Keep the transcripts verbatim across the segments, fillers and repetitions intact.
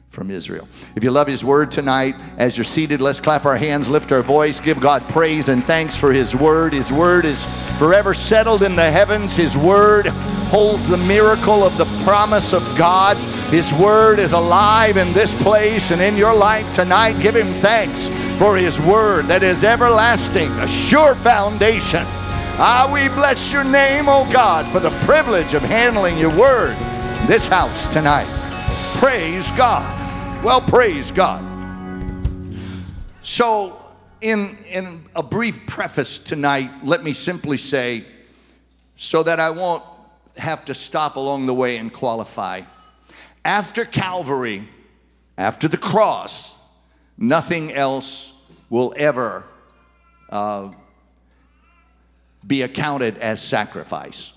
from Israel. If you love his word tonight, as you're seated, let's clap our hands, lift our voice, give God praise and thanks for his word. His word is forever settled in the heavens. His word holds the miracle of the promise of God. His word is alive in this place and in your life tonight. Give him thanks for his word that is everlasting, a sure foundation. Ah, we bless your name, oh God, for the privilege of handling your word in this house tonight. Praise God. Well, praise God. So, in, in a brief preface tonight, let me simply say, so that I won't have to stop along the way and qualify. After Calvary, after the cross, nothing else will ever uh, be accounted as sacrifice.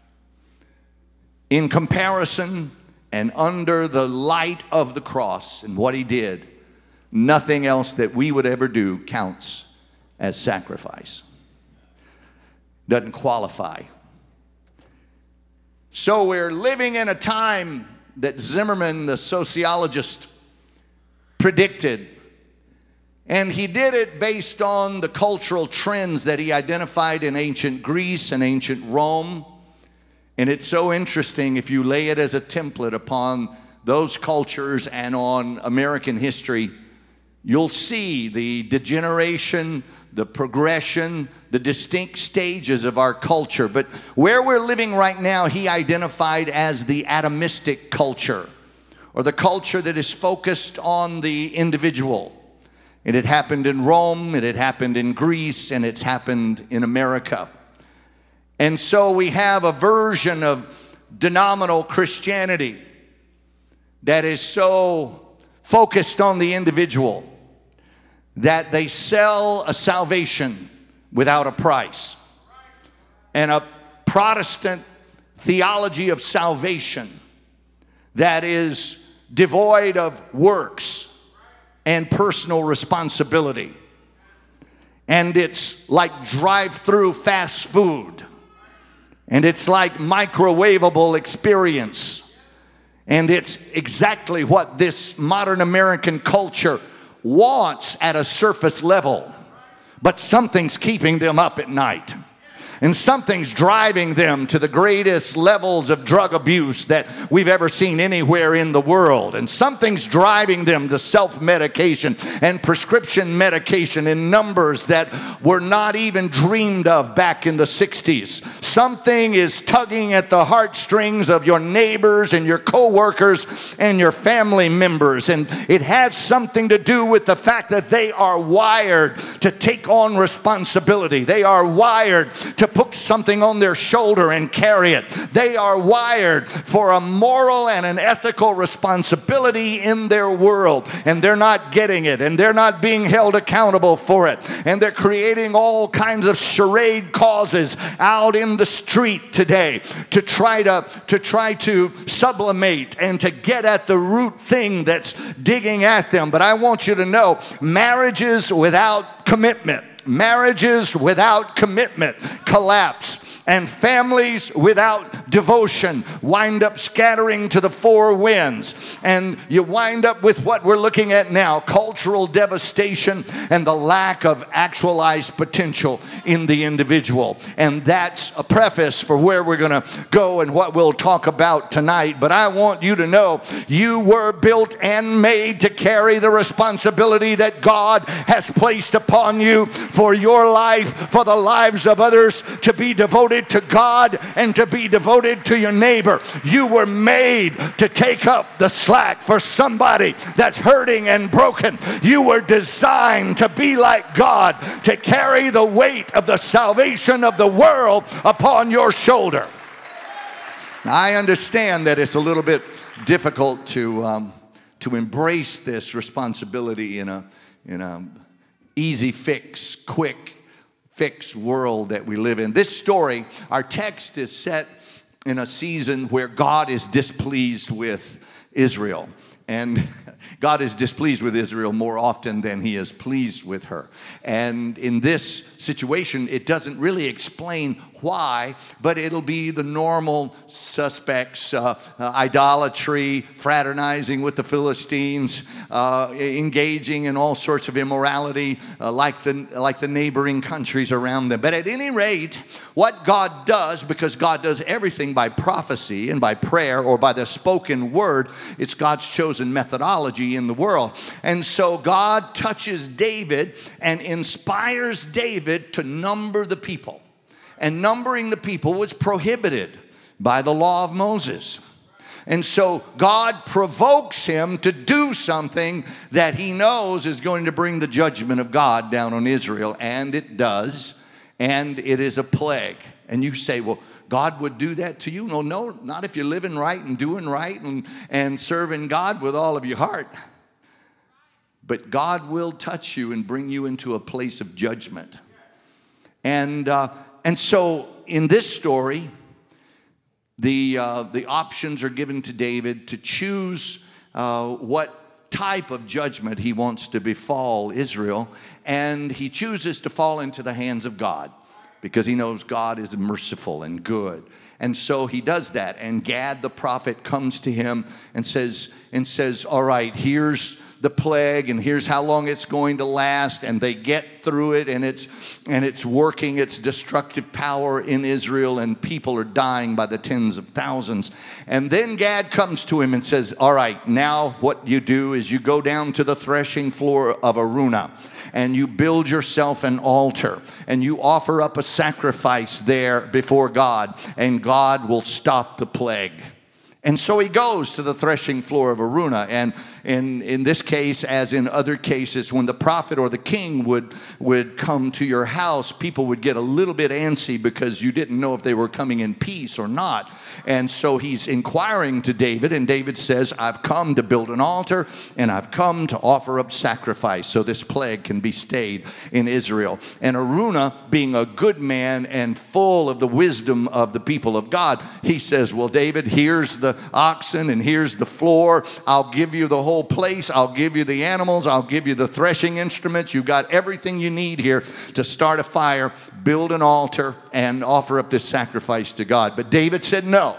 In comparison and under the light of the cross and what he did, nothing else that we would ever do counts as sacrifice. Doesn't qualify. So we're living in a time that Zimmerman, the sociologist, predicted. And he did it based on the cultural trends that he identified in ancient Greece and ancient Rome. And it's so interesting if you lay it as a template upon those cultures and on American history, you'll see the degeneration, the progression, the distinct stages of our culture. But where we're living right now, he identified as the atomistic culture, or the culture that is focused on the individual. It had happened in Rome, it had happened in Greece, and it's happened in America. And so we have a version of denominational Christianity that is so focused on the individual that they sell a salvation without a price, and a Protestant theology of salvation that is devoid of works and personal responsibility. And it's like drive-through fast food. And it's like microwavable experience. And it's exactly what this modern American culture wants at a surface level. But something's keeping them up at night. And something's driving them to the greatest levels of drug abuse that we've ever seen anywhere in the world. And something's driving them to self-medication and prescription medication in numbers that were not even dreamed of back in the sixties. Something is tugging at the heartstrings of your neighbors and your co-workers and your family members. And it has something to do with the fact that they are wired to take on responsibility. They are wired to put something on their shoulder and carry it. They are wired for a moral and an ethical responsibility in their world, and they're not getting it, and they're not being held accountable for it, and they're creating all kinds of charade causes out in the street today to try to to try to sublimate and to get at the root thing that's digging at them. But I want you to know, marriages without commitment, marriages without commitment collapse, and families without devotion wind up scattering to the four winds. And you wind up with what we're looking at now, cultural devastation and the lack of actualized potential in the individual. And that's a preface for where we're going to go and what we'll talk about tonight. But I want you to know you were built and made to carry the responsibility that God has placed upon you for your life, for the lives of others, to be devoted to God and to be devoted to your neighbor. You were made to take up the slack for somebody that's hurting and broken. You were designed to be like God, to carry the weight of the salvation of the world upon your shoulder. Now, I understand that it's a little bit difficult to um, to embrace this responsibility in a in a easy fix, quick fix world that we live in. This story, our text is set in a season where God is displeased with Israel. And God is displeased with Israel more often than he is pleased with her. And in this situation, it doesn't really explain why, but it'll be the normal suspects, uh, uh, idolatry, fraternizing with the Philistines, uh, engaging in all sorts of immorality, uh, like the like the neighboring countries around them. But at any rate, what God does, because God does everything by prophecy and by prayer or by the spoken word, it's God's chosen methodology in the world. And so God touches David and inspires David to number the people. And numbering the people was prohibited by the law of Moses. And so God provokes him to do something that he knows is going to bring the judgment of God down on Israel. And it does. And it is a plague. And you say, well, God would do that to you? No, no, not if you're living right and doing right and, and serving God with all of your heart. But God will touch you and bring you into a place of judgment. And uh, and so in this story, the uh, the options are given to David to choose uh, what type of judgment he wants to befall Israel, and he chooses to fall into the hands of God because he knows God is merciful and good. And so he does that. And Gad the prophet comes to him and says, and says, all right, here's the plague, and here's how long it's going to last. And they get through it, and it's and it's working its destructive power in Israel, and people are dying by the tens of thousands. And then Gad comes to him and says, all right, now what you do is you go down to the threshing floor of Araunah, and you build yourself an altar, and you offer up a sacrifice there before God, and God will stop the plague. And so he goes to the threshing floor of Araunah. And in, in this case, as in other cases, when the prophet or the king would, would come to your house, people would get a little bit antsy because you didn't know if they were coming in peace or not. And so he's inquiring to David, and David says, I've come to build an altar, and I've come to offer up sacrifice so this plague can be stayed in Israel. And Araunah, being a good man and full of the wisdom of the people of God, he says, well, David, here's the oxen and here's the floor. I'll give you the whole place. I'll give you the animals. I'll give you the threshing instruments. You've got everything you need here to start a fire, build an altar, and offer up this sacrifice to God. But David said no.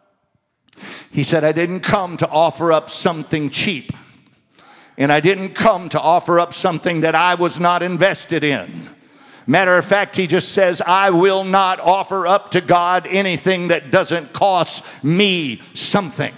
He said, I didn't come to offer up something cheap. And I didn't come to offer up something that I was not invested in. Matter of fact, he just says, I will not offer up to God anything that doesn't cost me something.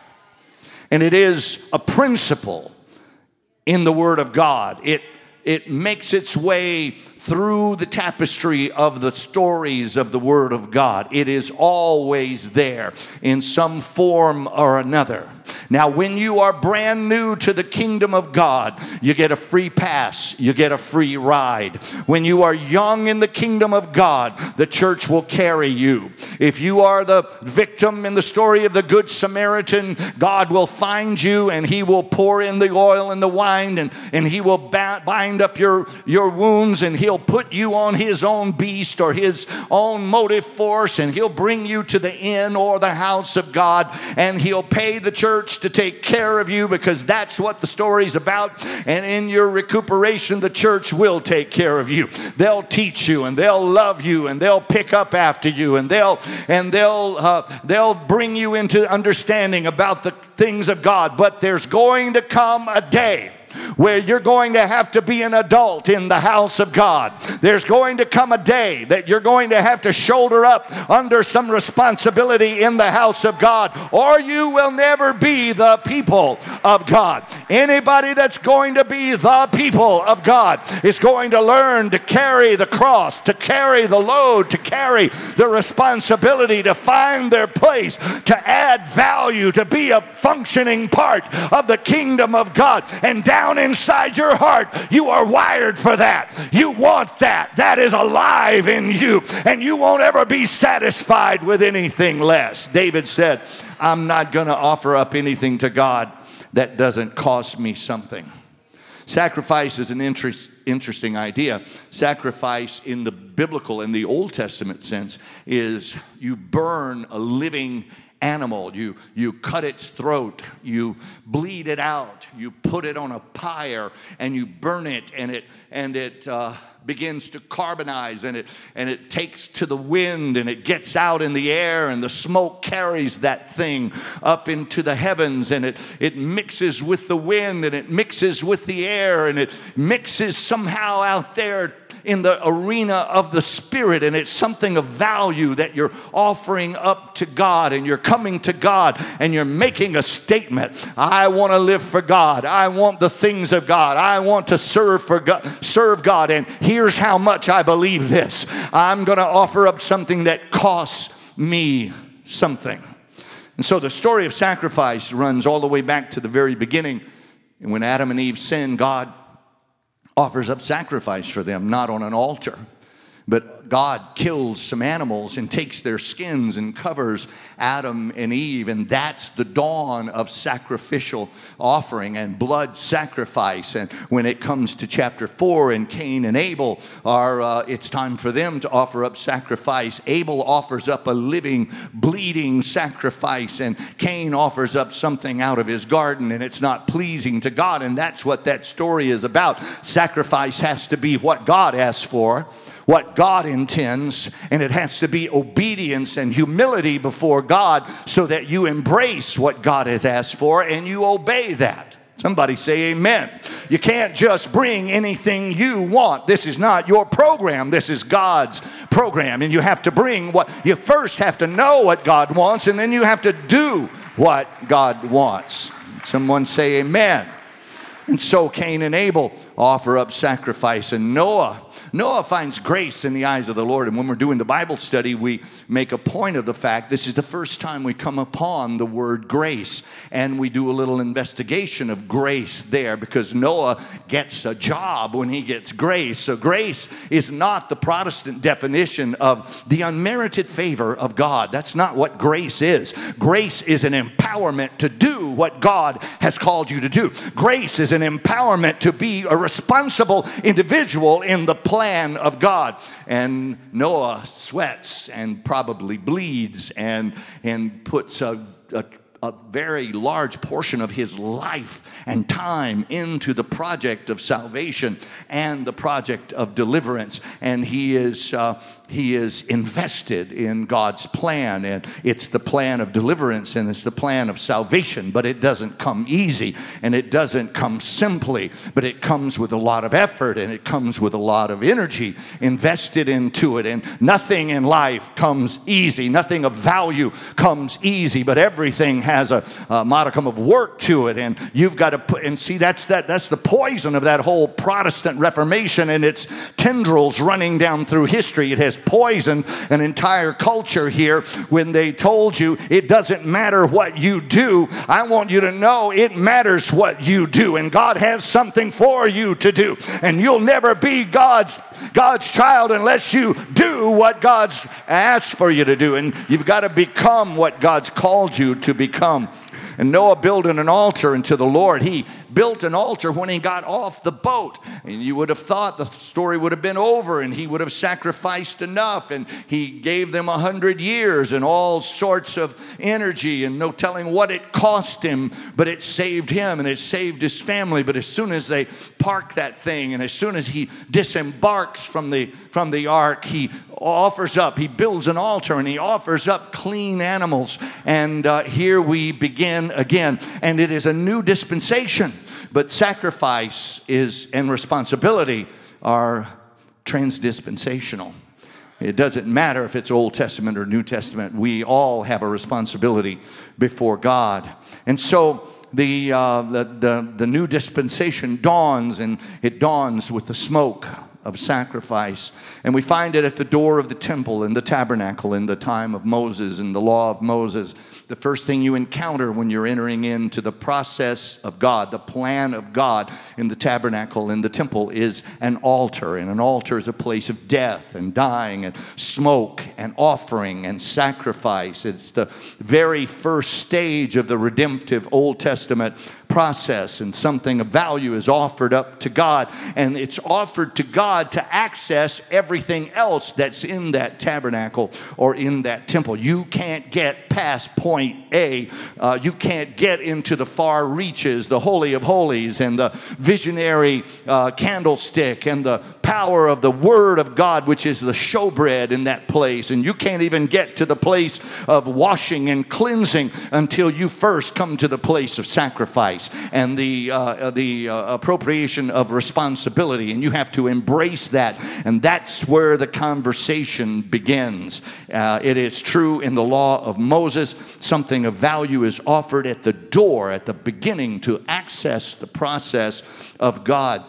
And it is a principle in the Word of God. It, it makes its way through the tapestry of the stories of the Word of God. It is always there in some form or another. Now, when you are brand new to the kingdom of God, you get a free pass. You get a free ride. When you are young in the kingdom of God, the church will carry you. If you are the victim in the story of the Good Samaritan, God will find you, and he will pour in the oil and the wine, and, and he will ba- bind up your, your wounds, and he'll put you on his own beast or his own motive force, and he'll bring you to the inn or the house of God, and he'll pay the church to take care of you, because that's what the story's about. And in your recuperation, the church will take care of you. They'll teach you, and they'll love you, and they'll pick up after you, and they'll and they'll uh, they'll bring you into understanding about the things of God. But there's going to come a day where you're going to have to be an adult in the house of God. There's going to come a day that you're going to have to shoulder up under some responsibility in the house of God, or you will never be the people of God. Anybody that's going to be the people of God is going to learn to carry the cross, to carry the load, to carry the responsibility, to find their place, to add value, to be a functioning part of the kingdom of God. And down Down inside your heart, you are wired for that. You want that. That is alive in you, and you won't ever be satisfied with anything less. David said, I'm not going to offer up anything to God that doesn't cost me something. Sacrifice is an interest, interesting idea. Sacrifice in the biblical, in the Old Testament sense, is you burn a living animal. You, you cut its throat, you bleed it out, you put it on a pyre, and you burn it, and it, and it uh, begins to carbonize, and it, and it takes to the wind, and it gets out in the air, and the smoke carries that thing up into the heavens, and it, it mixes with the wind, and it mixes with the air, and it mixes somehow out there in the arena of the Spirit, and it's something of value that you're offering up to God, and you're coming to God, and you're making a statement. I want to live for God. I want the things of God. I want to serve for God, serve God, and here's how much I believe this. I'm going to offer up something that costs me something. And so the story of sacrifice runs all the way back to the very beginning. And when Adam and Eve sinned, God offers up sacrifice for them, not on an altar. But God kills some animals and takes their skins and covers Adam and Eve. And that's the dawn of sacrificial offering and blood sacrifice. And when it comes to chapter four, and Cain and Abel are, uh, it's time for them to offer up sacrifice. Abel offers up a living, bleeding sacrifice. And Cain offers up something out of his garden, and it's not pleasing to God. And that's what that story is about. Sacrifice has to be what God asks for, what God intends, and it has to be obedience and humility before God so that you embrace what God has asked for and you obey that. Somebody say amen. You can't just bring anything you want. This is not your program. This is God's program, and you have to bring what you first have to know what God wants, and then you have to do what God wants. Someone say amen. And so Cain and Abel offer up sacrifice, and Noah Noah finds grace in the eyes of the Lord. And when we're doing the Bible study, we make a point of the fact this is the first time we come upon the word grace. And we do a little investigation of grace there, because Noah gets a job when he gets grace. So grace is not the Protestant definition of the unmerited favor of God. That's not what grace is. Grace is an empowerment to do what God has called you to do. Grace is an empowerment to be a responsible individual in the plan of God. And Noah sweats and probably bleeds and, and puts a, a a very large portion of his life and time into the project of salvation and the project of deliverance. And he is uh, he is invested in God's plan, and it's the plan of deliverance and it's the plan of salvation. But it doesn't come easy, and it doesn't come simply, but it comes with a lot of effort, and it comes with a lot of energy invested into it. And nothing in life comes easy. Nothing of value comes easy, but everything has a, a modicum of work to it. And you've got to put, and see, that's that that's the poison of that whole Protestant Reformation and its tendrils running down through history. It has poisoned an entire culture here when they told you it doesn't matter what you do. I want you to know it matters what you do, and God has something for you to do, and you'll never be God's God's child unless you do what God's asked for you to do. And you've got to become what God's called you to become. And Noah built an altar unto the Lord. He built an altar when he got off the boat. And you would have thought the story would have been over and he would have sacrificed enough. And he gave them a hundred years and all sorts of energy and no telling what it cost him. But it saved him and it saved his family. But as soon as they park that thing and as soon as he disembarks from the, from the ark, he offers up, he builds an altar and he offers up clean animals. And uh, here we begin again. And it is a new dispensation. But sacrifice is and responsibility are transdispensational. It doesn't matter if it's Old Testament or New Testament. We all have a responsibility before God. And so the, uh, the, the, the new dispensation dawns, and it dawns with the smoke of sacrifice. And we find it at the door of the temple and the tabernacle in the time of Moses and the law of Moses. The first thing you encounter when you're entering into the process of God, the plan of God in the tabernacle, in the temple, is an altar. And an altar is a place of death and dying and smoke and offering and sacrifice. It's the very first stage of the redemptive Old Testament process, and something of value is offered up to God, and it's offered to God to access everything else that's in that tabernacle or in that temple. You can't get past point A. Uh, you can't get into the far reaches, the Holy of Holies, and the visionary uh, candlestick, and the power of the Word of God, which is the showbread in that place. And you can't even get to the place of washing and cleansing until you first come to the place of sacrifice and the uh, the uh, appropriation of responsibility, and you have to embrace that, and that's where the conversation begins. Uh, it is true in the law of Moses. Something of value is offered at the door, at the beginning, to access the process of God.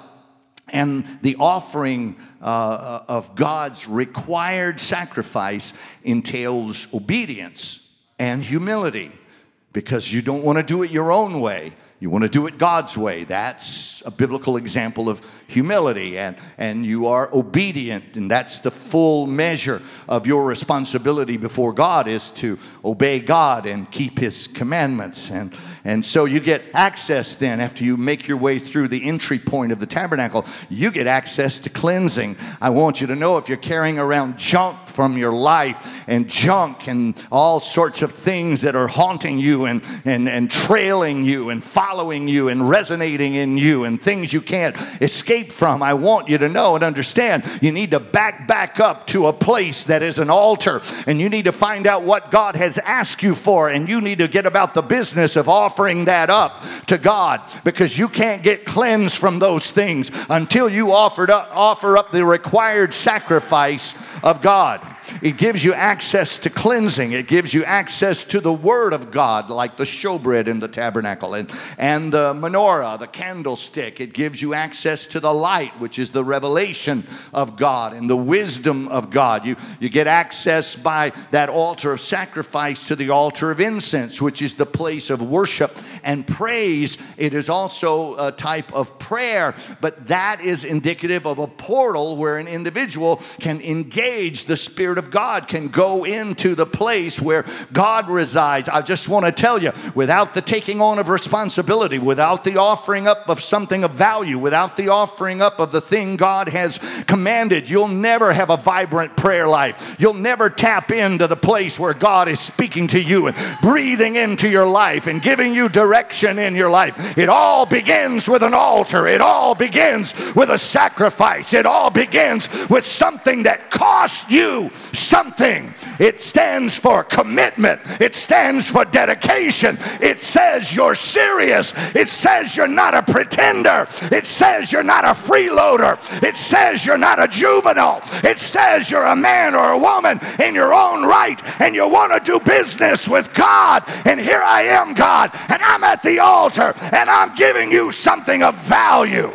And the offering uh, of God's required sacrifice entails obedience and humility, because you don't want to do it your own way. You want to do it God's way. That's a biblical example of humility. And, and you are obedient, and that's the full measure of your responsibility before God, is to obey God and keep His commandments. And, and so you get access then, after you make your way through the entry point of the tabernacle, you get access to cleansing. I want you to know, if you're carrying around junk from your life, and junk and all sorts of things that are haunting you and, and, and trailing you and following you and resonating in you, and things you can't escape from, I want you to know and understand, you need to back back up to a place that is an altar, and you need to find out what God has asked you for, and you need to get about the business of offering that up to God, because you can't get cleansed from those things until you offered up, offer up the required sacrifice of God. It gives you access to cleansing. It gives you access to the Word of God, like the showbread in the tabernacle, and, and the menorah, the candlestick. It gives you access to the light, which is the revelation of God and the wisdom of God. You, you get access by that altar of sacrifice to the altar of incense, which is the place of worship and praise. It is also a type of prayer, but that is indicative of a portal where an individual can engage the Spirit of God, can go into the place where God resides. I just want to tell you, without the taking on of responsibility, without the offering up of something of value, without the offering up of the thing God has commanded, you'll never have a vibrant prayer life. You'll never tap into the place where God is speaking to you and breathing into your life and giving you direction in your life. It all begins with an altar. It all begins with a sacrifice. It all begins with something that costs you something. It stands for commitment. It stands for dedication. It says you're serious. It says you're not a pretender. It says you're not a freeloader. It says you're not a juvenile. It says you're a man or a woman in your own right, and you want to do business with God. And here I am, God, and I'm at the altar, and I'm giving you something of value.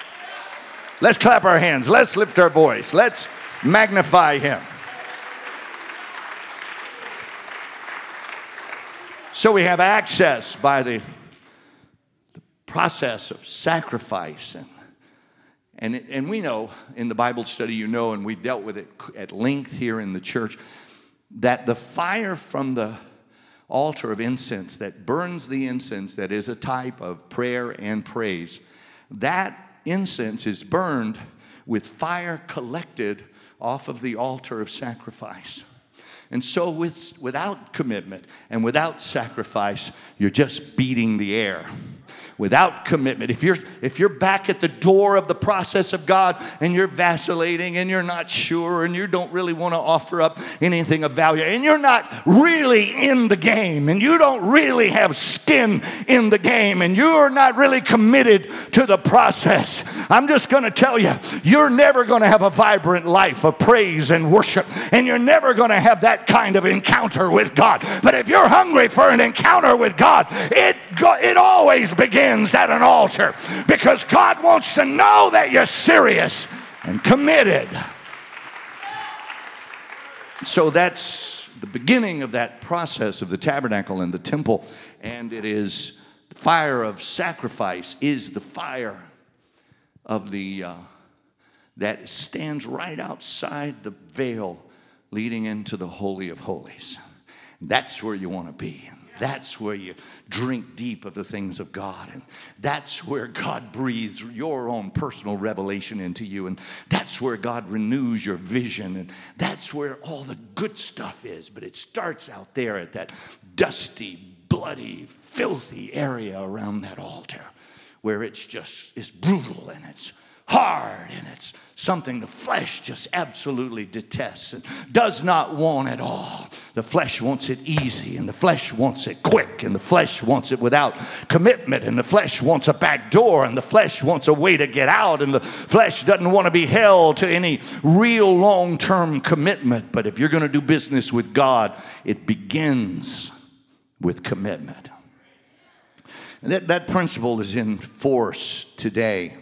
Let's clap our hands. Let's lift our voice. Let's magnify Him. So we have access by the, the process of sacrifice. And, and, it, and we know in the Bible study, you know, and we've dealt with it at length here in the church, that the fire from the altar of incense that burns the incense, that is a type of prayer and praise, that incense is burned with fire collected off of the altar of sacrifice. And so with, without commitment and without sacrifice, you're just beating the air. Without commitment, if you're if you're back at the door of the process of God and you're vacillating and you're not sure and you don't really want to offer up anything of value and you're not really in the game and you don't really have skin in the game and you're not really committed to the process, I'm just going to tell you, you're never going to have a vibrant life of praise and worship, and you're never going to have that kind of encounter with God. But if you're hungry for an encounter with God, it it always begins at an altar, because God wants to know that you're serious and committed. So that's the beginning of that process of the tabernacle and the temple, and it is the fire of sacrifice is the fire of the uh, that stands right outside the veil leading into the Holy of Holies. That's where you want to be. That's where you drink deep of the things of God. And that's where God breathes your own personal revelation into you. And that's where God renews your vision. And that's where all the good stuff is. But it starts out there at that dusty, bloody, filthy area around that altar, where it's just, it's brutal and it's hard and it's something the flesh just absolutely detests and does not want at all. The flesh wants it easy, and the flesh wants it quick, and the flesh wants it without commitment, and the flesh wants a back door, and the flesh wants a way to get out, and the flesh doesn't want to be held to any real long-term commitment. But if you're going to do business with God, it begins with commitment. And that, that principle is in force today.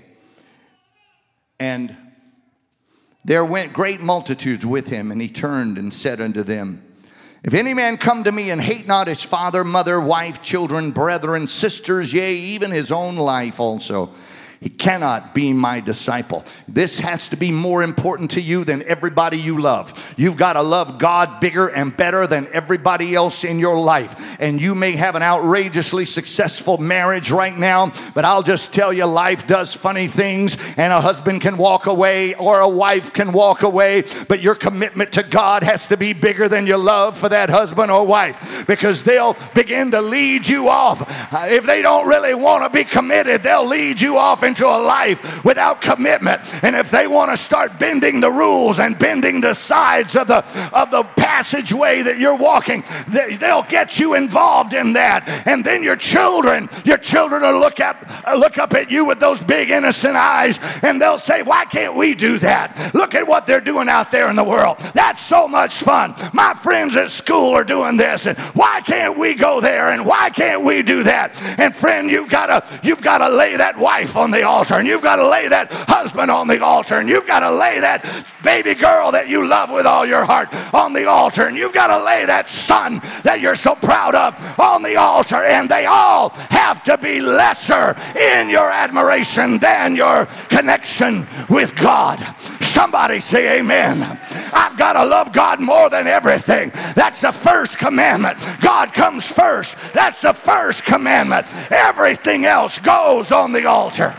And there went great multitudes with him, and he turned and said unto them, if any man come to me and hate not his father, mother, wife, children, brethren, sisters, yea, even his own life also, he cannot be my disciple. This has to be more important to you than everybody you love. You've got to love God bigger and better than everybody else in your life. And you may have an outrageously successful marriage right now, but I'll just tell you, life does funny things, and a husband can walk away or a wife can walk away, but your commitment to God has to be bigger than your love for that husband or wife, because they'll begin to lead you off. If they don't really want to be committed, they'll lead you off into a life without commitment. And if they want to start bending the rules and bending the sides of the of the passageway that you're walking, they, they'll get you involved in that. And then your children, your children will look up, look up at you with those big innocent eyes, and they'll say, why can't we do that? Look at what they're doing out there in the world. That's so much fun. My friends at school are doing this, and why can't we go there? And why can't we do that? And friend, you've got to you've got to lay that wife on the altar, and you've got to lay that husband on the altar, and you've got to lay that baby girl that you love with all your heart on the altar, and you've got to lay that son that you're so proud of on the altar. And they all have to be lesser in your admiration than your connection with God. Somebody say amen. I've got to love God more than everything. That's the first commandment. God comes first. That's the first commandment. Everything else goes on the altar.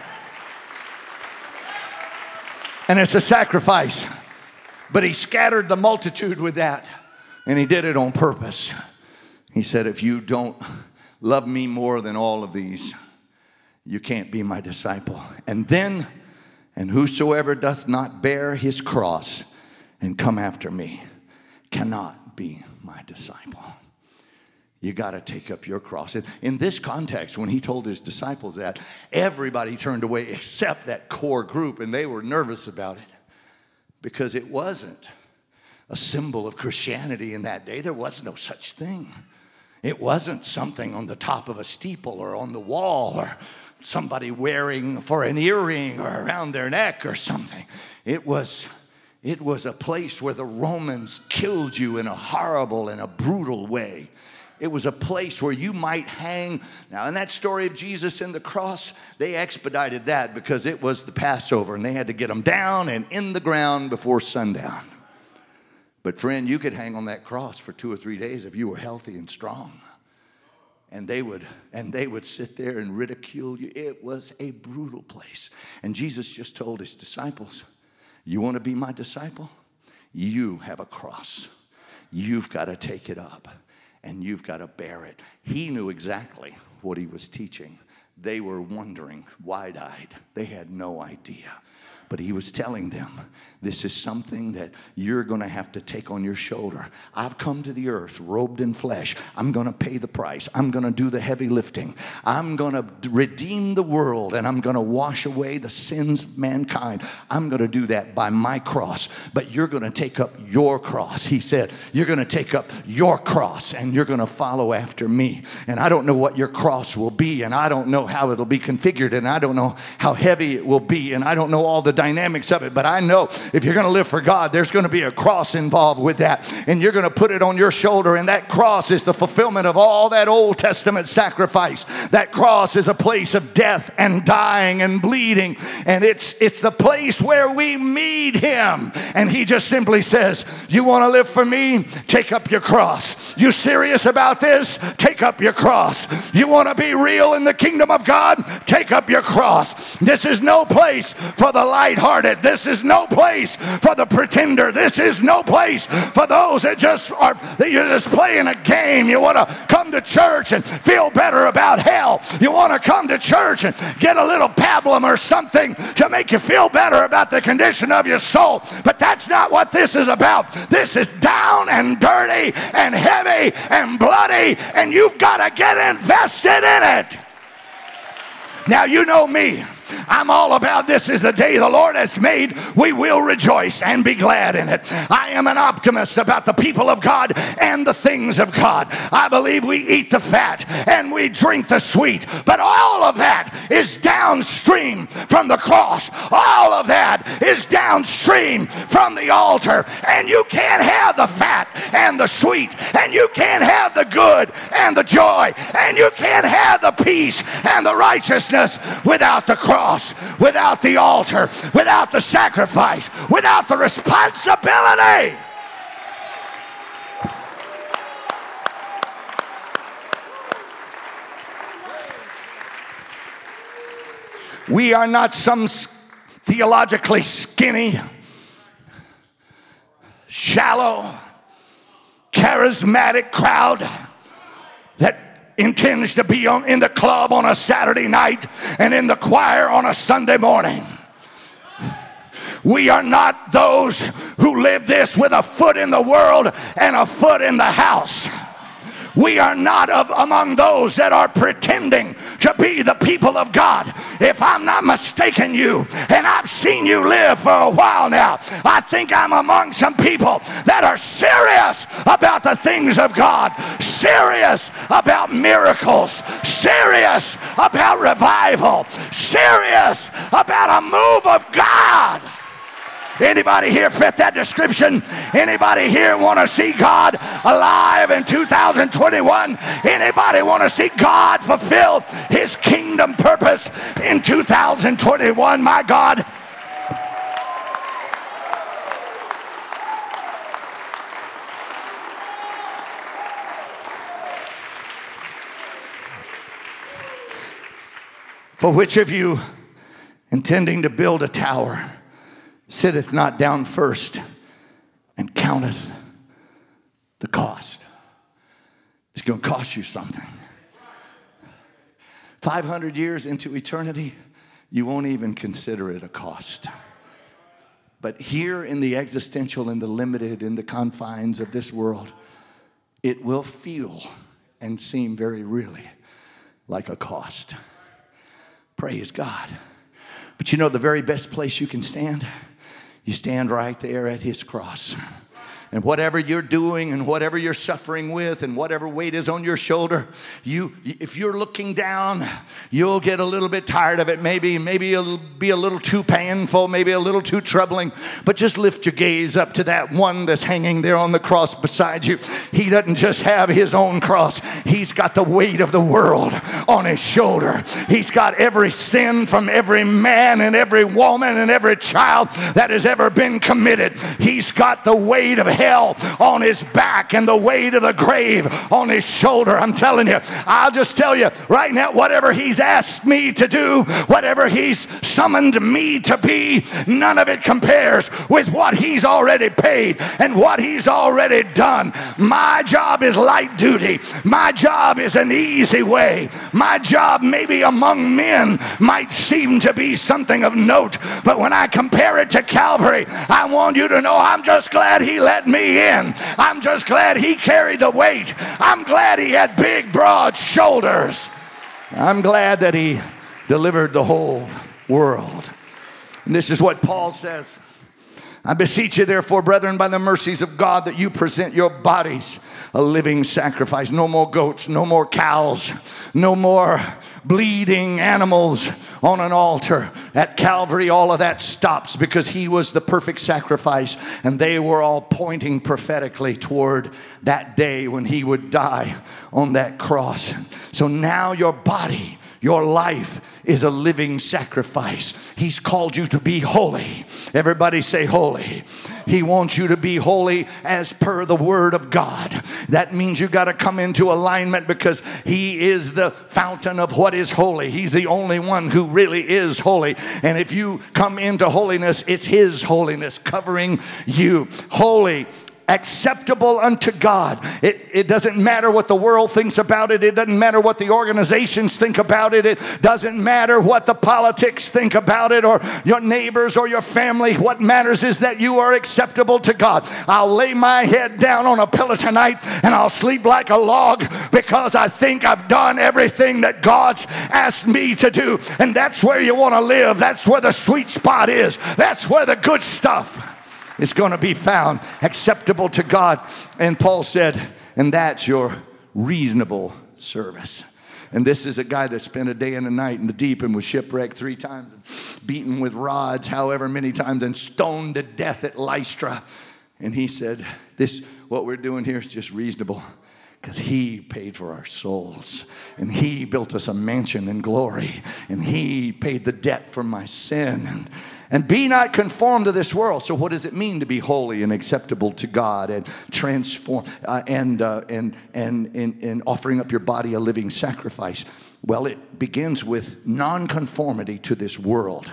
And it's a sacrifice. But he scattered the multitude with that. And he did it on purpose. He said, if you don't love me more than all of these, you can't be my disciple. And then, and whosoever doth not bear his cross and come after me cannot be my disciple. You got to take up your cross. And in this context, when he told his disciples that, everybody turned away except that core group, and they were nervous about it because it wasn't a symbol of Christianity in that day. There was no such thing. It wasn't something on the top of a steeple or on the wall or somebody wearing for an earring or around their neck or something. It was, it was a place where the Romans killed you in a horrible and a brutal way. It was a place where you might hang. Now, in that story of Jesus and the cross, they expedited that because it was the Passover, and they had to get them down and in the ground before sundown. But friend, you could hang on that cross for two or three days if you were healthy and strong. And they would, and they would sit there and ridicule you. It was a brutal place. And Jesus just told his disciples, you want to be my disciple? You have a cross. You've got to take it up. And you've got to bear it. He knew exactly what he was teaching. They were wondering, wide-eyed. They had no idea. But he was telling them, this is something that you're going to have to take on your shoulder. I've come to the earth robed in flesh. I'm going to pay the price. I'm going to do the heavy lifting. I'm going to redeem the world, and I'm going to wash away the sins of mankind. I'm going to do that by my cross. But you're going to take up your cross. He said, you're going to take up your cross, and you're going to follow after me. And I don't know what your cross will be, and I don't know how it'll be configured, and I don't know how heavy it will be, and I don't know all the dynamics of it, but I know if you're going to live for God, there's going to be a cross involved with that, and you're going to put it on your shoulder, and that cross is the fulfillment of all that Old Testament sacrifice. That cross is a place of death and dying and bleeding, and it's it's the place where we meet him, and he just simply says, you want to live for me? Take up your cross. You serious about this? Take up your cross. You want to be real in the kingdom of God? Take up your cross. This is no place for the lighthearted. This is no place for the pretender. This is no place for those that just are, that you're just playing a game. You want to come to church and feel better about hell. You want to come to church and get a little pablum or something to make you feel better about the condition of your soul. But that's not what this is about. This is down and dirty and heavy and bloody, and you've got to get invested in it. Now, you know me. I'm all about this is the day the Lord has made. We will rejoice and be glad in it. I am an optimist about the people of God and the things of God. I believe we eat the fat and we drink the sweet, but all of that is downstream from the cross. All of that is downstream from the altar, and you can't have the fat and the sweet, and you can't have the good and the joy, and you can't have the peace and the righteousness without the cross. Without the altar, without the sacrifice, without the responsibility. We are not some theologically skinny, shallow, charismatic crowd that intends to be on, in the club on a Saturday night and in the choir on a Sunday morning. We are not those who live this with a foot in the world and a foot in the house. We are not of, among those that are pretending to be the people of God. If I'm not mistaken you, and I've seen you live for a while now, I think I'm among some people that are serious about the things of God, serious about miracles, serious about revival, serious about a move of God. Anybody here fit that description? Anybody here want to see God alive in two thousand twenty-one? Anybody want to see God fulfill his kingdom purpose in two thousand twenty-one? My God. For which of you, intending to build a tower, sitteth not down first and counteth the cost? It's going to cost you something. five hundred years into eternity, you won't even consider it a cost. But here in the existential and the limited, in the confines of this world, it will feel and seem very really like a cost. Praise God. But you know the very best place you can stand? You stand right there at his cross. And whatever you're doing and whatever you're suffering with and whatever weight is on your shoulder, you, if you're looking down, you'll get a little bit tired of it. Maybe, maybe it'll be a little too painful, maybe a little too troubling. But just lift your gaze up to that one that's hanging there on the cross beside you. He doesn't just have his own cross. He's got the weight of the world on his shoulder. He's got every sin from every man and every woman and every child that has ever been committed. He's got the weight of hell on his back and the weight of the grave on his shoulder. I'm telling you, I'll just tell you right now, whatever he's asked me to do, whatever he's summoned me to be, none of it compares with what he's already paid and what he's already done. My job is light duty. My job is an easy way. My job maybe among men might seem to be something of note, but when I compare it to Calvary, I want you to know I'm just glad he let me in. I'm just glad he carried the weight. I'm glad he had big, broad shoulders. I'm glad that he delivered the whole world. And this is what Paul says. I beseech you, therefore, brethren, by the mercies of God, that you present your bodies a living sacrifice. No more goats, no more cows, no more bleeding animals on an altar. At Calvary, all of that stops because he was the perfect sacrifice, and they were all pointing prophetically toward that day when he would die on that cross. So now your body, your life is a living sacrifice. He's called you to be holy. Everybody say holy. He wants you to be holy as per the word of God. That means you got to come into alignment because he is the fountain of what is holy. He's the only one who really is holy. And if you come into holiness, it's his holiness covering you. Holy, acceptable unto God. It, it doesn't matter what the world thinks about it. It doesn't matter what the organizations think about it. It doesn't matter what the politics think about it, or your neighbors or your family. What matters is that you are acceptable to God. I'll lay my head down on a pillow tonight and I'll sleep like a log because I think I've done everything that God's asked me to do. And that's where you want to live. That's where the sweet spot is. That's where the good stuff is going to be found, acceptable to God. And Paul said, and that's your reasonable service. And this is a guy that spent a day and a night in the deep and was shipwrecked three times, beaten with rods however many times, and stoned to death at Lystra. And he said, this, what we're doing here is just reasonable because he paid for our souls, and he built us a mansion in glory, and he paid the debt for my sin. And, And be not conformed to this world. So what does it mean to be holy and acceptable to God and transform uh, and, uh, and, and, and, and offering up your body a living sacrifice? Well, it begins with non-conformity to this world.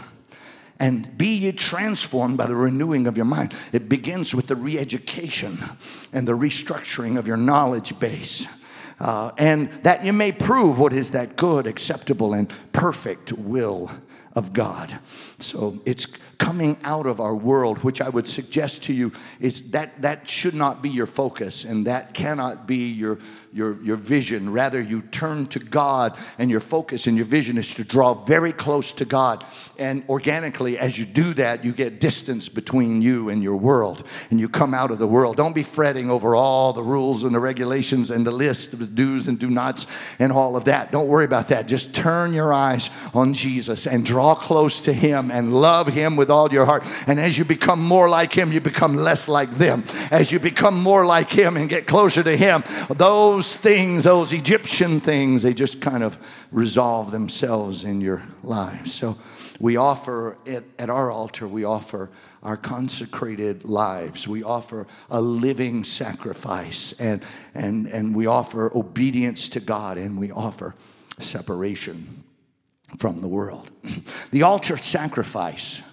And be ye transformed by the renewing of your mind. It begins with the re-education and the restructuring of your knowledge base. Uh, and that you may prove what is that good, acceptable, and perfect will of God. So it's coming out of our world, which I would suggest to you is that that should not be your focus, and that cannot be your your your vision. Rather, you turn to God, and your focus and your vision is to draw very close to God. And organically, as you do that, you get distance between you and your world, and you come out of the world. Don't be fretting over all the rules and the regulations and the list of the do's and do nots and all of that. Don't worry about that. Just turn your eyes on Jesus and draw close to him and love him with all your heart. And as you become more like him, you become less like them. As you become more like him and get closer to him, those things, those Egyptian things, they just kind of resolve themselves in your lives. So we offer it at our altar, we offer our consecrated lives. We offer a living sacrifice, and, and, and we offer obedience to God, and we offer separation from the world. The altar sacrifice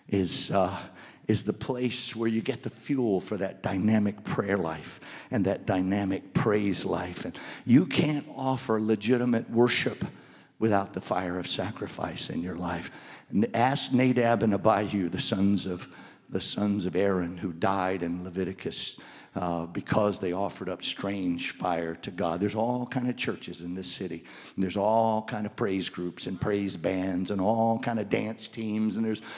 is uh, is the place where you get the fuel for that dynamic prayer life and that dynamic praise life. And you can't offer legitimate worship without the fire of sacrifice in your life. And ask Nadab and Abihu, the sons of the sons of Aaron, who died in Leviticus uh, because they offered up strange fire to God. There's all kind of churches in this city, and there's all kind of praise groups and praise bands and all kind of dance teams, and there's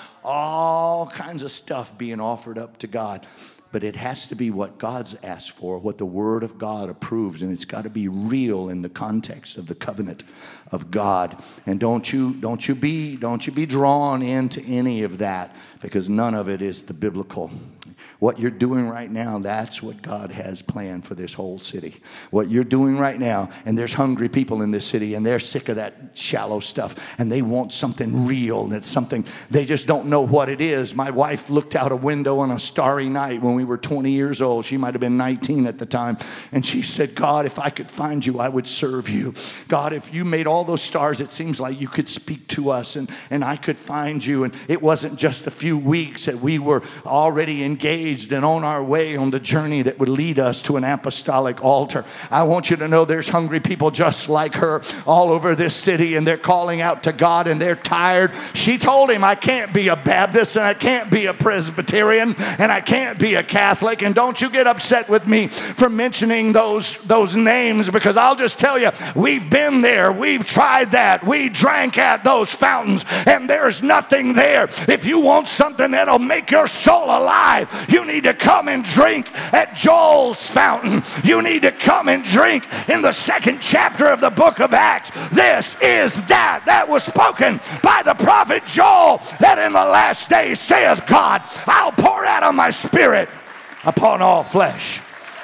all kinds of stuff being offered up to God. But it has to be what God's asked for, what the Word of God approves, and it's got to be real in the context of the covenant of God. And don't you, don't you be, don't you be drawn into any of that, because none of it is the biblical. What you're doing right now, that's what God has planned for this whole city. What you're doing right now, and there's hungry people in this city, and they're sick of that shallow stuff, and they want something real, and it's something, they just don't know what it is. My wife looked out a window on a starry night when we were twenty years old. She might have been nineteen at the time, and she said, God, if I could find you, I would serve you. God, if you made all those stars, it seems like you could speak to us, and, and I could find you. And it wasn't just a few weeks that we were already engaged and on our way on the journey that would lead us to an apostolic altar. I want you to know there's hungry people just like her all over this city, and they're calling out to God, and they're tired. She told him, I can't be a Baptist, and I can't be a Presbyterian, and I can't be a Catholic, and don't you get upset with me for mentioning those, those names, because I'll just tell you, we've been there, we've tried that, we drank at those fountains, and there's nothing there. If you want something that'll make your soul alive, you need to come and drink at Joel's fountain. You need to come and drink in the second chapter of the book of Acts. This is that that was spoken by the prophet Joel, that in the last days saith God, I'll pour out of my spirit upon all flesh.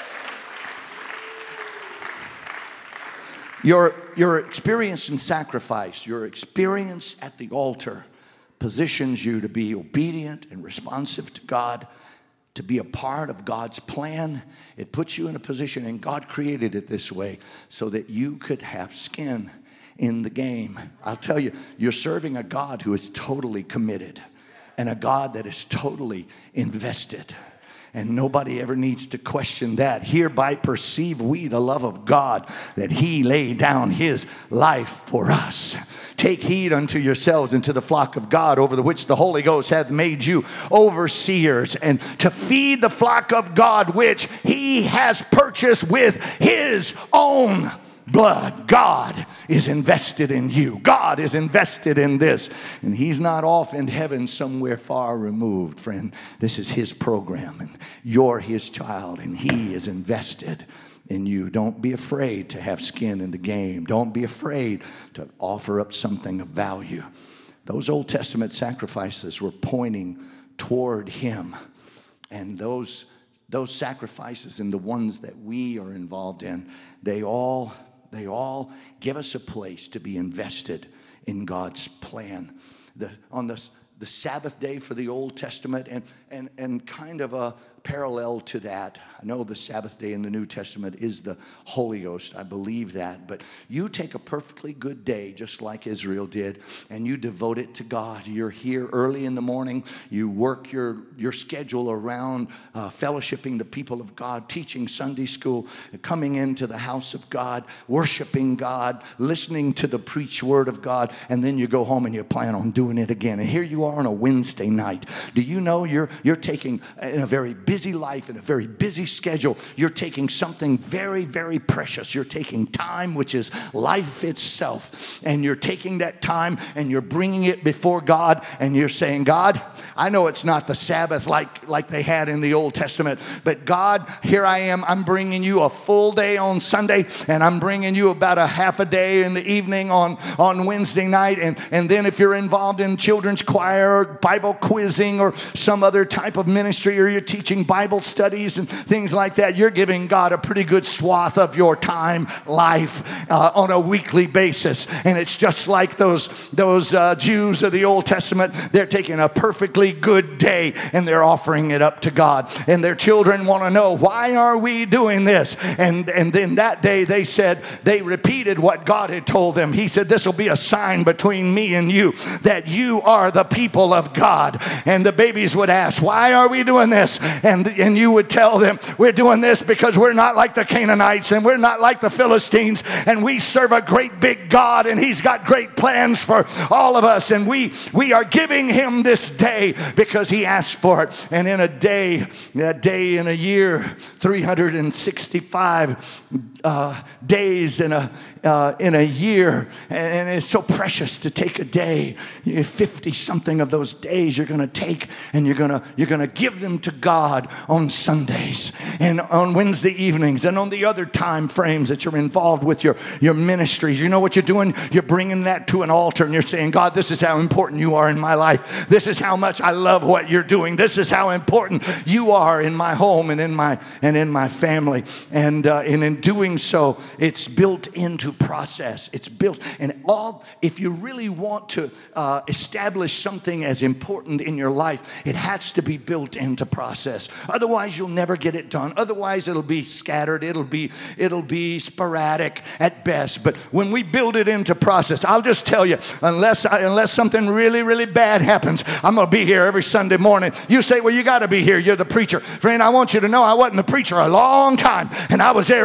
Your, your experience in sacrifice, your experience at the altar positions you to be obedient and responsive to God, to be a part of God's plan. It puts you in a position, and God created it this way so that you could have skin in the game. I'll tell you, you're serving a God who is totally committed and a God that is totally invested. And nobody ever needs to question that. Hereby perceive we the love of God, that he laid down his life for us. Take heed unto yourselves and to the flock of God, over the which the Holy Ghost hath made you overseers, and to feed the flock of God, which he has purchased with his own blood. God is invested in you. God is invested in this. And he's not off in heaven somewhere far removed, friend. This is his program, and you're his child, and he is invested in you. Don't be afraid to have skin in the game. Don't be afraid to offer up something of value. Those Old Testament sacrifices were pointing toward him. And those, those sacrifices and the ones that we are involved in, they all They all give us a place to be invested in God's plan. The, on the, the Sabbath day for the Old Testament, and, and, and kind of a parallel to that, I know the Sabbath day in the New Testament is the Holy Ghost. I believe that. But you take a perfectly good day, just like Israel did, and you devote it to God. You're here early in the morning. You work your, your schedule around uh, fellowshipping the people of God, teaching Sunday school, coming into the house of God, worshiping God, listening to the preached word of God, and then you go home and you plan on doing it again. And here you are on a Wednesday night. Do you know you're, you're taking, in a very busy life, in a very busy schedule, you're taking something very, very precious. You're taking time, which is life itself, and you're taking that time and you're bringing it before God, and you're saying, God, I know it's not the Sabbath like, like they had in the Old Testament, but God, here I am. I'm bringing you a full day on Sunday, and I'm bringing you about a half a day in the evening on, on Wednesday night, and, and then if you're involved in children's choir or Bible quizzing or some other type of ministry, or you're teaching Bible studies and things like that, you're giving God a pretty good swath of your time, life, uh, on a weekly basis. And it's just like those, those uh, Jews of the Old Testament. They're taking a perfectly good day and they're offering it up to God. And their children want to know, why are we doing this? And, and then that day they said, they repeated what God had told them. He said, this will be a sign between me and you, that you are the people of God. And the babies would ask, why are we doing this? And, and you would tell them, we're doing this because we're not like the Canaanites, and we're not like the Philistines, and we serve a great big God, and he's got great plans for all of us, and we, we are giving him this day because he asked for it. And in a day, a day in a year, three hundred sixty-five uh, days in a uh, in a year, and it's so precious to take a day. fifty something of those days you're going to take, and you're going to you're going to give them to God on Sundays and on Wednesday evenings and on the other time frames that you're involved with your your ministries. You know what you're doing? You're bringing that to an altar, and you're saying, God, this is how important you are in my life. This is how much I love what you're doing. This is how important you are in my home and in my and in my family. And uh, and in doing so, it's built into process. It's built, and all. If you really want to uh, establish something as important in your life, it has to be built into process. Otherwise, you'll never get it done. Otherwise, it'll be scattered. It'll be it'll be sporadic at best. But when we build it into process, I'll just tell you, unless I, unless something really really bad happens, I'm gonna be here every Sunday morning. You say, well, you got to be here. You're the preacher, friend. I want you to know I wasn't the preacher a long time, and I was there every Sunday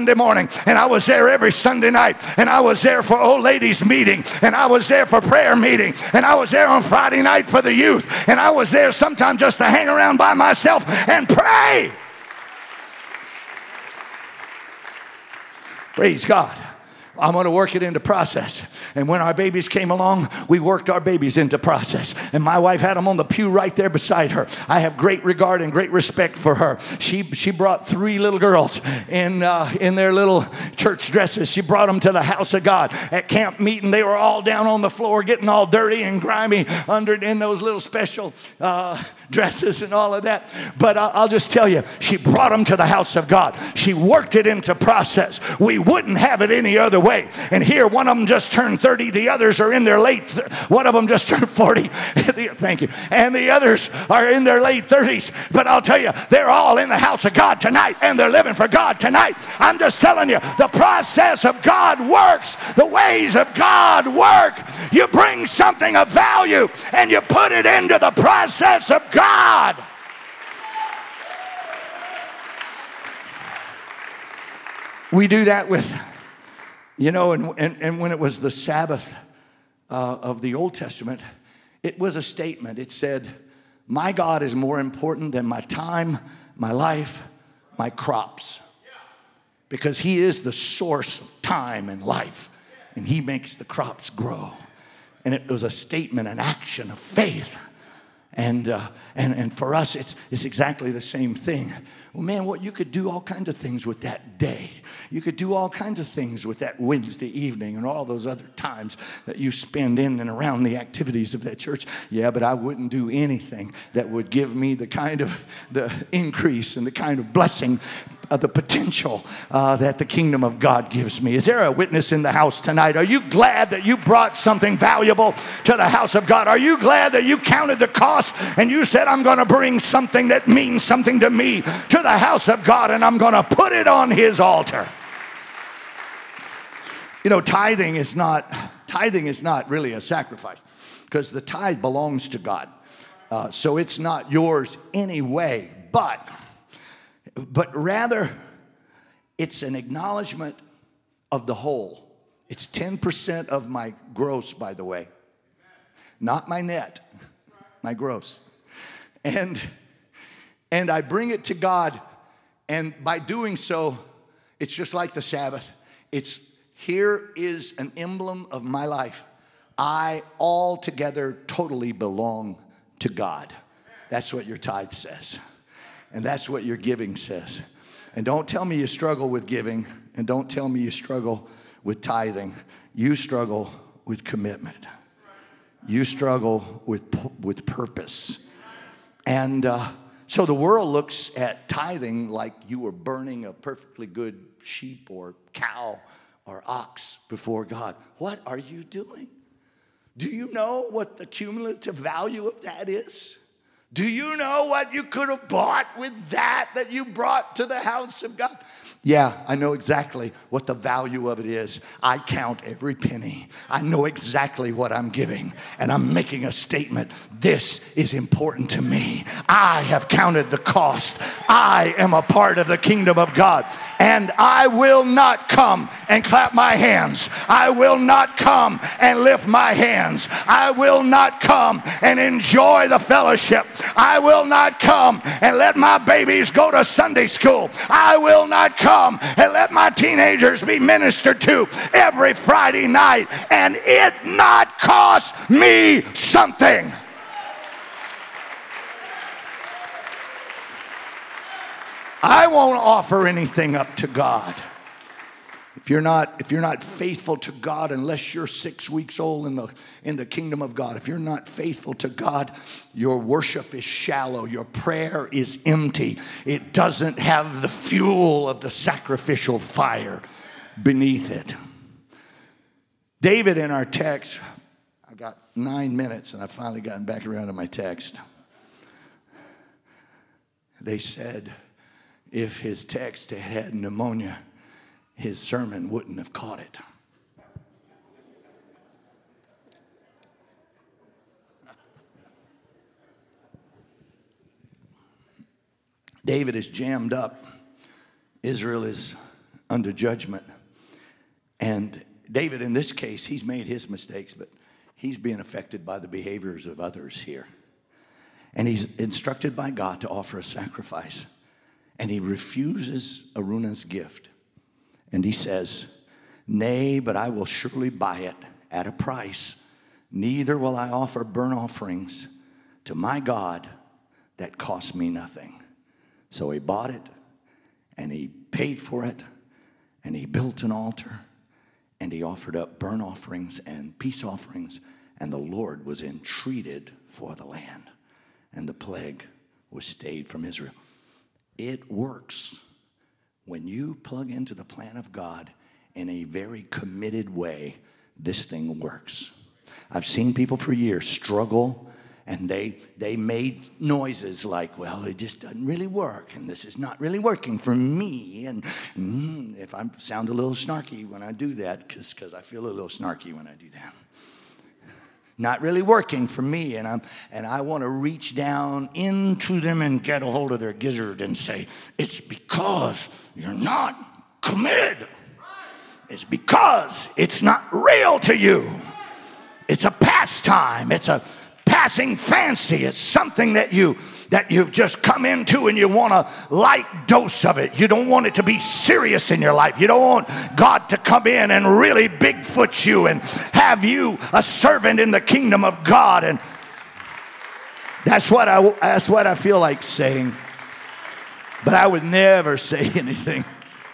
Sunday morning, and I was there every Sunday night, and I was there for old ladies meeting, and I was there for prayer meeting, and I was there on Friday night for the youth, and I was there sometimes just to hang around by myself and pray. Praise God. I'm going to work it into process. And when our babies came along, we worked our babies into process. And my wife had them on the pew right there beside her. I have great regard and great respect for her. She she brought three little girls in uh, in their little church dresses. She brought them to the house of God. At camp meeting, they were all down on the floor getting all dirty and grimy under in those little special uh, dresses and all of that. But I'll, I'll just tell you, she brought them to the house of God. She worked it into process. We wouldn't have it any other way. And here, one of them just turned thirty. The others are in their late. Th- one of them just turned forty. Thank you. And the others are in their late thirties. But I'll tell you, they're all in the house of God tonight, and they're living for God tonight. I'm just telling you, the process of God works. The ways of God work. You bring something of value, and you put it into the process of God. We do that with, you know, and, and, and when it was the Sabbath uh, of the Old Testament, it was a statement. It said, my God is more important than my time, my life, my crops. Because he is the source of time and life. And he makes the crops grow. And it was a statement, an action of faith. And, uh, and and for us, it's, it's exactly the same thing. Well, man, what you could do all kinds of things with that day. You could do all kinds of things with that Wednesday evening and all those other times that you spend in and around the activities of that church. Yeah, but I wouldn't do anything that would give me the kind of the increase and the kind of blessing, uh, the potential uh, that the kingdom of God gives me. Is there a witness in the house tonight? Are you glad that you brought something valuable to the house of God? Are you glad that you counted the cost and you said, I'm going to bring something that means something to me to the house of God, and I'm going to put it on his altar? You know, tithing is not tithing is not really a sacrifice, because the tithe belongs to God. Uh, so it's not yours anyway, but but rather it's an acknowledgement of the whole. It's ten percent of my gross, by the way. Not my net, my gross. And and I bring it to God, and by doing so, it's just like the Sabbath. It's here is an emblem of my life. I altogether totally belong to God. That's what your tithe says. And that's what your giving says. And don't tell me you struggle with giving, and don't tell me you struggle with tithing. You struggle with commitment. You struggle with, with purpose. And uh, so the world looks at tithing like you were burning a perfectly good sheep or cow or ox before God. What are you doing? Do you know what the cumulative value of that is? Do you know what you could have bought with that that you brought to the house of God? Yeah, I know exactly what the value of it is. I count every penny. I know exactly what I'm giving. And I'm making a statement. This is important to me. I have counted the cost. I am a part of the kingdom of God. And I will not come and clap my hands. I will not come and lift my hands. I will not come and enjoy the fellowship. I will not come and let my babies go to Sunday school. I will not come and let my teenagers be ministered to every Friday night and it not cost me something. I won't offer anything up to God. If you're not, if you're not faithful to God, unless you're six weeks old in the, in the kingdom of God, if you're not faithful to God, your worship is shallow. Your prayer is empty. It doesn't have the fuel of the sacrificial fire beneath it. David in our text, I got nine minutes and I've finally gotten back around to my text. They said if his text had had pneumonia, his sermon wouldn't have caught it. David is jammed up. Israel is under judgment. And David, in this case, he's made his mistakes, but he's being affected by the behaviors of others here. And he's instructed by God to offer a sacrifice. And he refuses Araunah's gift. And he says, "Nay, but I will surely buy it at a price. Neither will I offer burnt offerings to my God that cost me nothing." So he bought it, and he paid for it, and he built an altar, and he offered up burnt offerings and peace offerings, and the Lord was entreated for the land, and the plague was stayed from Israel. It works when you plug into the plan of God in a very committed way. This thing works. I've seen people for years struggle, and they they made noises like, "Well, it just doesn't really work, and this is not really working for me." And mm, if I sound a little snarky when I do that, because because I feel a little snarky when I do that. Not really working for me, and I'm and I want to reach down into them and get a hold of their gizzard and say, "It's because you're not committed. It's because it's not real to you. It's a pastime. It's a passing fancy. It's something that you that you've just come into, and you want a light dose of it. You don't want it to be serious in your life. You don't want God to come in and really Bigfoot you and have you a servant in the kingdom of God." And that's what I that's what I feel like saying. But I would never say anything.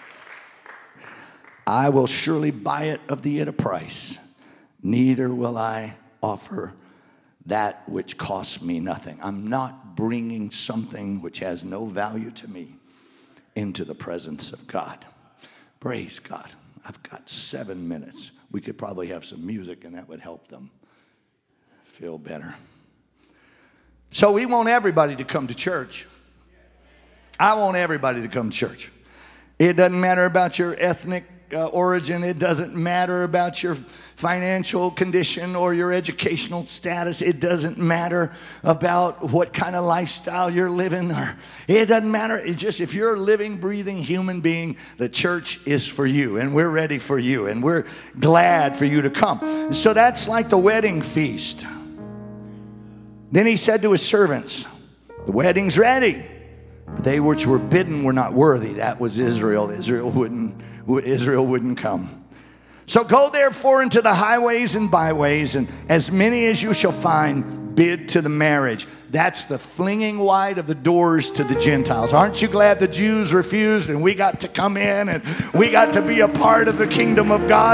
"I will surely buy it of thee at a price. Neither will I offer that which costs me nothing." I'm not bringing something which has no value to me into the presence of God. Praise God. I've got seven minutes. We could probably have some music, and that would help them feel better. So we want everybody to come to church. I want everybody to come to church. It doesn't matter about your ethnic Uh, origin. It doesn't matter about your financial condition or your educational status. It doesn't matter about what kind of lifestyle you're living. Or it doesn't matter. It just, if you're a living, breathing human being, the church is for you, and we're ready for you, and we're glad for you to come. So that's like the wedding feast. Then he said to his servants, "The wedding's ready. They which were bidden were not worthy." That was Israel. Israel wouldn't Israel wouldn't come. "So go therefore into the highways and byways, and as many as you shall find, bid to the marriage." That's the flinging wide of the doors to the Gentiles. Aren't you glad the Jews refused and we got to come in and we got to be a part of the kingdom of God?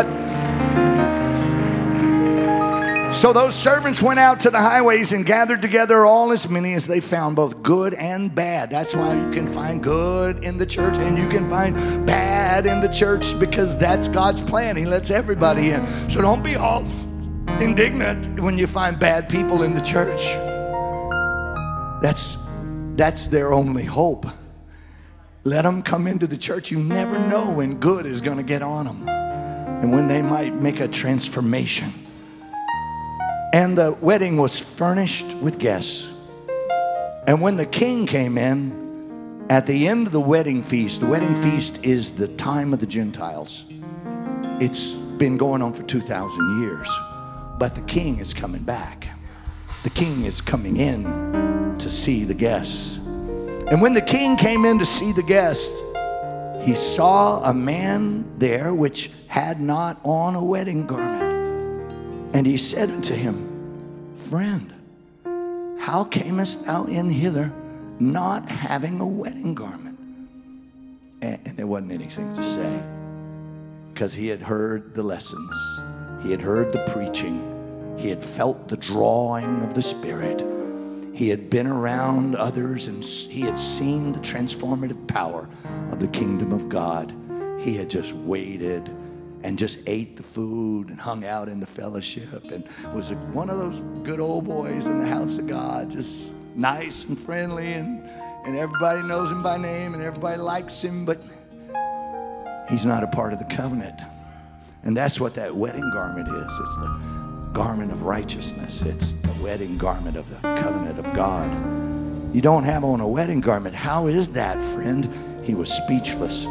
So those servants went out to the highways and gathered together all as many as they found, both good and bad. That's why you can find good in the church and you can find bad in the church, because that's God's plan. He lets everybody in. So don't be all indignant when you find bad people in the church. That's, that's their only hope. Let them come into the church. You never know when good is going to get on them and when they might make a transformation. And the wedding was furnished with guests. And when the king came in, at the end of the wedding feast, the wedding feast is the time of the Gentiles. It's been going on for two thousand years. But the king is coming back. The king is coming in to see the guests. And when the king came in to see the guests, he saw a man there which had not on a wedding garment. And he said unto him, "Friend, how camest thou in hither not having a wedding garment?" And, and there wasn't anything to say, because he had heard the lessons. He had heard the preaching. He had felt the drawing of the Spirit. He had been around others, and he had seen the transformative power of the kingdom of God. He had just waited and just ate the food and hung out in the fellowship and was one of those good old boys in the house of God, just nice and friendly, and, and everybody knows him by name and everybody likes him, but he's not a part of the covenant. And that's what that wedding garment is. It's the garment of righteousness. It's the wedding garment of the covenant of God. You don't have on a wedding garment. How is that, friend? He was speechless.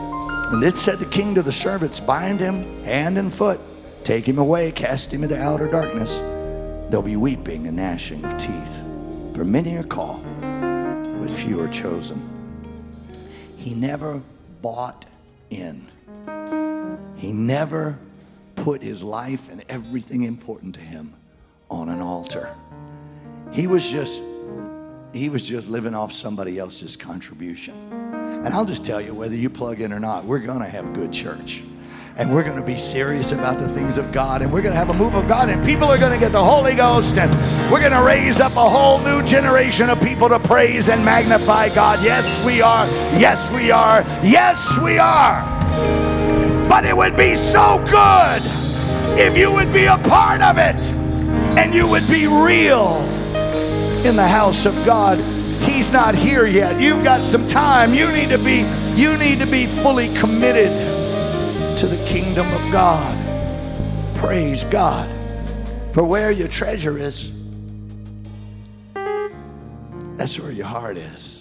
And it said the king to the servants, bind him hand and foot, take him away, cast him into outer darkness. There'll be weeping and gnashing of teeth. For many are called, but few are chosen. He never bought in. He never put his life and everything important to him on an altar. He was just, he was just living off somebody else's contribution. And I'll just tell you, whether you plug in or not, we're going to have good church. And we're going to be serious about the things of God. And we're going to have a move of God. And people are going to get the Holy Ghost. And we're going to raise up a whole new generation of people to praise and magnify God. Yes, we are. Yes, we are. Yes, we are. But it would be so good if you would be a part of it. And you would be real in the house of God. He's not here yet. You've got some time. You need to be, you need to be fully committed to the kingdom of God. Praise God. For where your treasure is, that's where your heart is.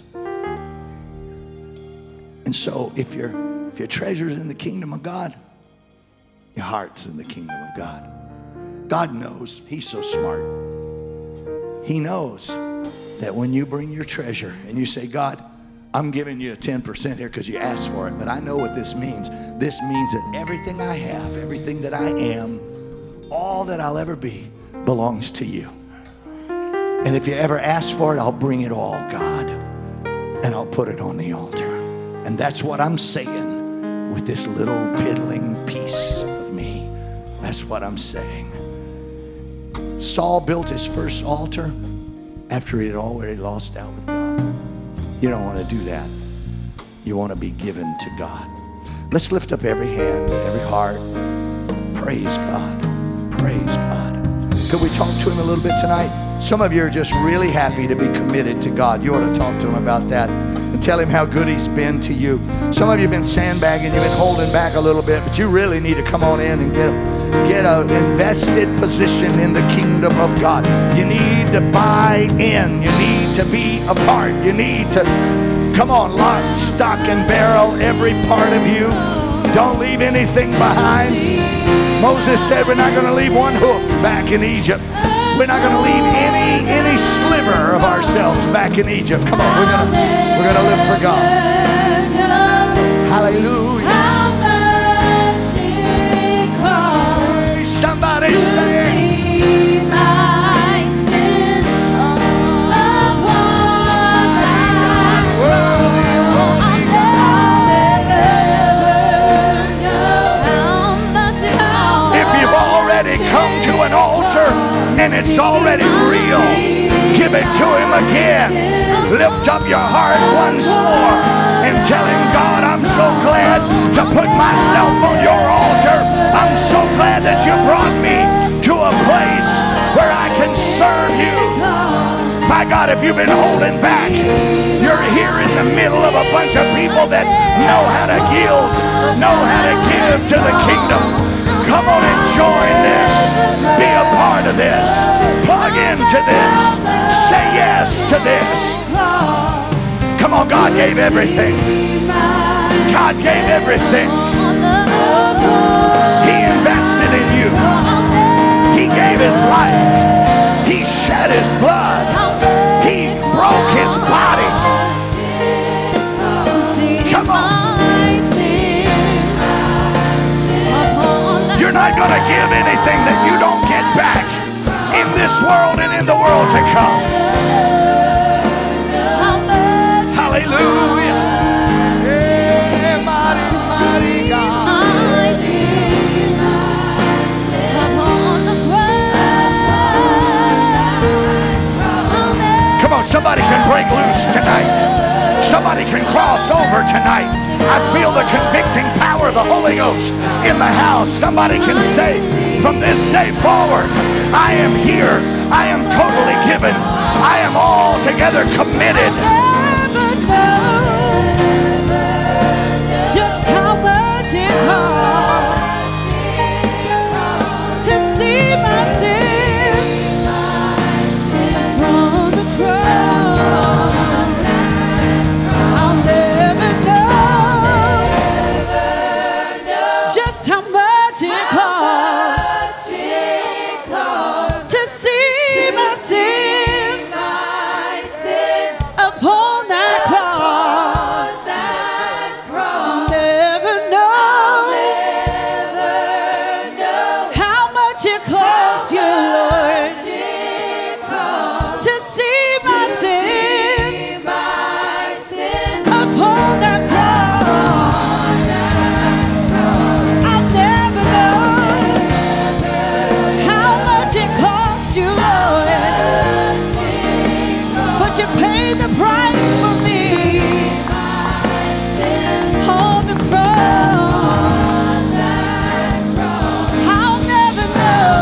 And so if your if your treasure is in the kingdom of God, your heart's in the kingdom of God. God knows. He's so smart. He knows that when you bring your treasure and you say, God, I'm giving you a ten percent here because you asked for it, but I know what this means. This means that everything I have, everything that I am, all that I'll ever be belongs to you. And if you ever ask for it, I'll bring it all, God, and I'll put it on the altar. And that's what I'm saying with this little piddling piece of me. That's what I'm saying. Saul built his first altar after he had already lost out with God. You don't want to do that. You want to be given to God. Let's lift up every hand, every heart. Praise God. Praise God. Could we talk to him a little bit tonight? Some of you are just really happy to be committed to God. You ought to talk to him about that and tell him how good he's been to you. Some of you have been sandbagging, you've been holding back a little bit, but you really need to come on in and get him. Get an invested position in the kingdom of God. You need to buy in. You need to be a part. You need to, come on, lock, stock, and barrel every part of you. Don't leave anything behind. Moses said, we're not going to leave one hoof back in Egypt. We're not going to leave any any sliver of ourselves back in Egypt. Come on, we're going to we're going to live for God. Hallelujah. Somebody say, my sins upon thy word. I'll never know how much it costs. If you've already come to an altar and it's already real, give it to him again. Lift up your heart once more and tell him, God, I'm so glad to put myself on your altar. I'm so glad that you brought me to a place where I can serve you. My God, if you've been holding back, you're here in the middle of a bunch of people that know how to yield, know how to give to the kingdom. Come on and join this. Be a part of this. Plug into this. Say yes to this. Come on, God gave everything. God gave everything. He invested in you. He gave his life. He shed his blood. He broke his body. Come on. You're not going to give anything that you don't get back in this world and in the world to come. Hallelujah. Yeah, mighty, mighty God. Come on, somebody can break loose tonight. Somebody can cross over tonight. I feel the convicting power of the Holy Ghost in the house. Somebody can say, from this day forward, I am here. I am totally given. I am altogether committed. Just how much it costs to see my sins from the cross. I'll never know Lord, you paid the price for me. On the cross, I'll never know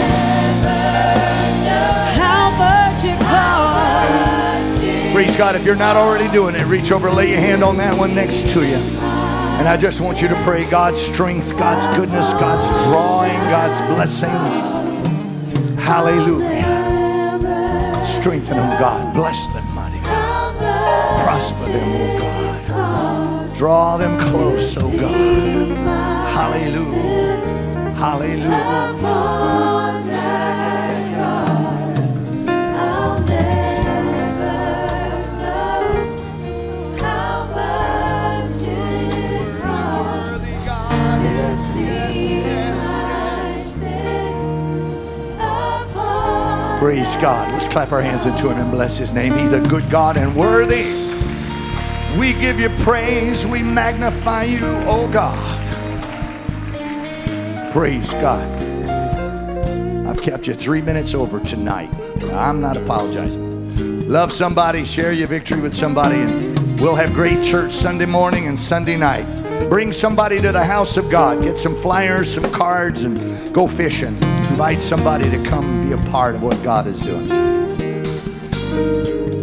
how much it cost. Praise God. If you're not already doing it, reach over, lay your hand on that one next to you. And I just want you to pray God's strength, God's goodness, God's drawing, God's blessing. Hallelujah. Strengthen them, God. Bless them, mighty God. Prosper them, oh God. Draw them close, oh God. Hallelujah. Hallelujah. Praise God. Let's clap our hands into him and bless his name. He's a good God and worthy. We give you praise. We magnify you, oh God. Praise God. I've kept you three minutes over tonight. I'm not apologizing. Love somebody. Share your victory with somebody. And we'll have great church Sunday morning and Sunday night. Bring somebody to the house of God. Get some flyers, some cards, and go fishing. Invite somebody to come be a part of what God is doing.